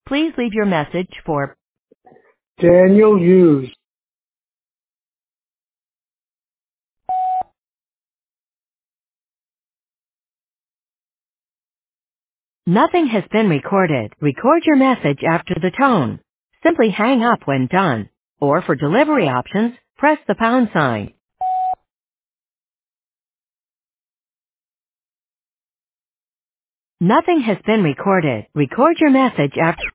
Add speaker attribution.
Speaker 1: Please leave your message for
Speaker 2: Daniel Hughes.
Speaker 1: Nothing has been recorded. Record your message after the tone. Simply hang up when done. Or for delivery options, press the pound sign. Nothing has been recorded. Record your message after